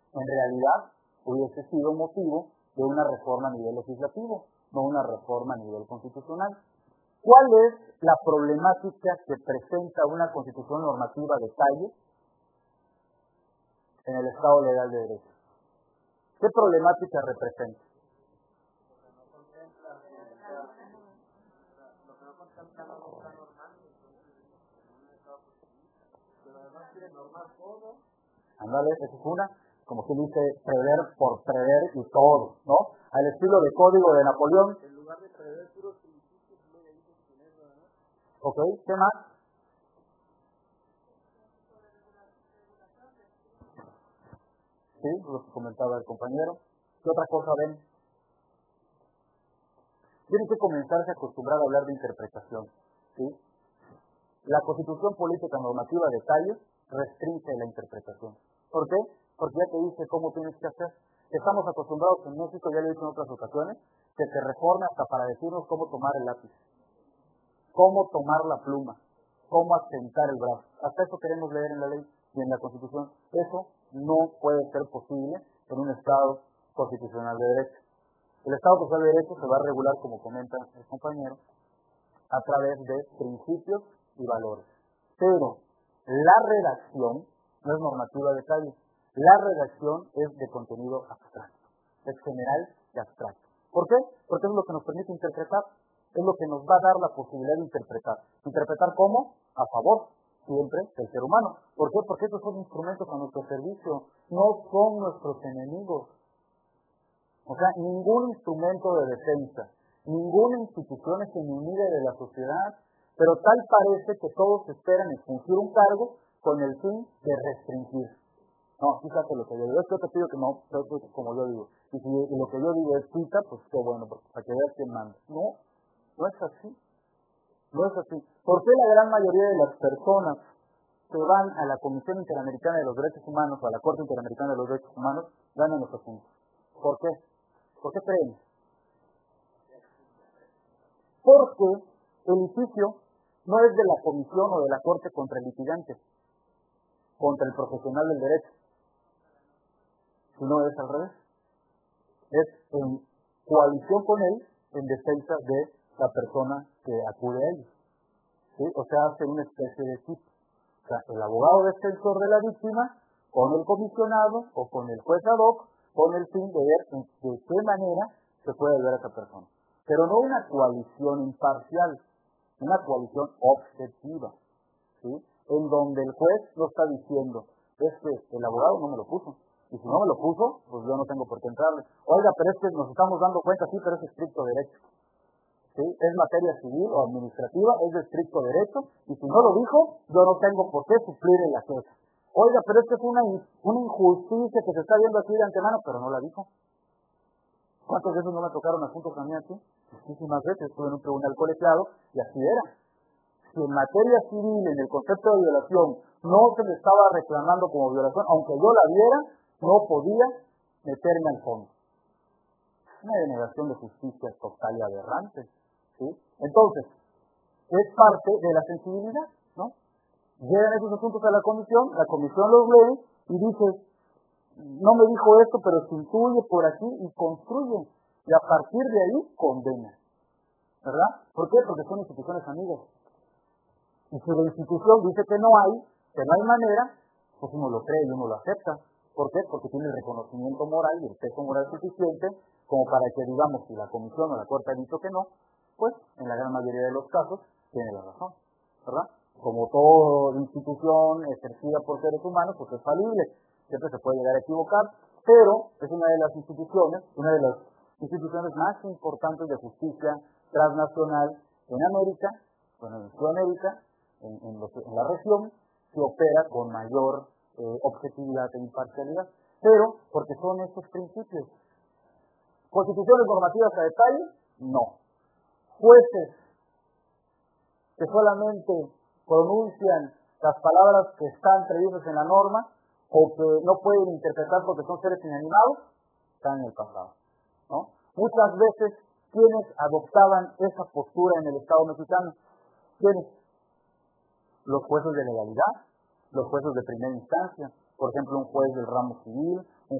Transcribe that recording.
en realidad hubiese sido motivo de una reforma a nivel legislativo, no una reforma a nivel constitucional. ¿Cuál es la problemática que presenta una constitución normativa de calle en el Estado legal de derecho? ¿Qué problemática representa? Ándale, esa es una, como se dice, prever por prever y todo, ¿no? Al estilo de código de Napoleón. En lugar de prever puros principios, no le dices quién es, ¿verdad? Ok, ¿qué más? Sí, lo que comentaba el compañero. ¿Qué otra cosa ven? Tienen que comenzarse a acostumbrar a hablar de interpretación, ¿sí? La Constitución Política Normativa de calle restringe la interpretación. ¿Por qué? Porque ya te dice cómo tienes que hacer. Estamos acostumbrados en México, ya lo he dicho en otras ocasiones, que se reforme hasta para decirnos cómo tomar el lápiz, cómo tomar la pluma, cómo asentar el brazo. Hasta eso queremos leer en la ley y en la Constitución. Eso no puede ser posible en un Estado constitucional de derecho. El Estado constitucional de derecho se va a regular, como comenta el compañero, a través de principios y valores. Pero la redacción no es normativa de calle. La redacción es de contenido abstracto. Es general y abstracto. ¿Por qué? Porque es lo que nos permite interpretar. Es lo que nos va a dar la posibilidad de interpretar. ¿Interpretar cómo? A favor, siempre, del ser humano. ¿Por qué? Porque estos son instrumentos a nuestro servicio. No son nuestros enemigos. O sea, ningún instrumento de defensa, ninguna institución es enemiga de la sociedad, pero tal parece que todos esperan fungir un cargo con el fin de restringir. No, fíjate lo que yo digo. Es que yo te pido que no, como yo digo. Y si lo que yo digo es quita, pues qué bueno, para que veas quién manda. No, no es así. No es así. ¿Por qué la gran mayoría de las personas que van a la Comisión Interamericana de los Derechos Humanos o a la Corte Interamericana de los Derechos Humanos ganan los asuntos? ¿Por qué? ¿Por qué creen? Porque el litigio no es de la comisión o de la corte contra el litigante, contra el profesional del derecho, sino es al revés. Es en coalición con él en defensa de la persona que acude a ellos. ¿Sí? O sea, hace una especie de equipo. O sea, el abogado defensor de la víctima con el comisionado o con el juez ad hoc con el fin de ver de qué manera se puede ayudar a esa persona. Pero no una coalición imparcial, una coalición objetiva, ¿sí? En donde el juez no está diciendo, es que el abogado no me lo puso, y si no me lo puso, pues yo no tengo por qué entrarle. Oiga, pero es que nos estamos dando cuenta, sí, pero es estricto derecho. ¿Sí? Es materia civil o administrativa, es de estricto derecho, y si no lo dijo, yo no tengo por qué suplir en la queja. Oiga, pero es que es una injusticia que se está viendo aquí de antemano, pero no la dijo. ¿Cuántas veces no me tocaron asuntos a mí aquí? Muchísimas veces, estuve en un tribunal colegiado y así era. Si en materia civil, en el concepto de violación, no se le estaba reclamando como violación, aunque yo la viera, no podía meterme al fondo. Una denegación de justicia total y aberrante, ¿sí? Entonces, es parte de la sensibilidad, ¿no? Llegan esos asuntos a la comisión los lee y dice, no me dijo esto, pero se intuye por aquí y construye. Y a partir de ahí, condena. ¿Verdad? ¿Por qué? Porque son instituciones amigas. Y si la institución dice que no hay manera, pues uno lo cree y uno lo acepta. ¿Por qué? Porque tiene el reconocimiento moral y el peso moral suficiente como para que digamos si la comisión o la corte ha dicho que no, pues en la gran mayoría de los casos tiene la razón. ¿Verdad? Como toda institución ejercida por seres humanos, pues es falible. Siempre se puede llegar a equivocar, pero es una de las instituciones más importantes de justicia transnacional en América, en Sudamérica, en la región, que opera con mayor objetividad e imparcialidad, pero porque son estos principios. ¿Constituciones normativas a detalle? No. Jueces que solamente pronuncian las palabras que están previstas en la norma o que no pueden interpretar porque son seres inanimados, están en el pasado, ¿no? Muchas veces, ¿quiénes adoptaban esa postura en el Estado mexicano? ¿Quiénes? Los jueces de legalidad, los jueces de primera instancia, por ejemplo, un juez del ramo civil,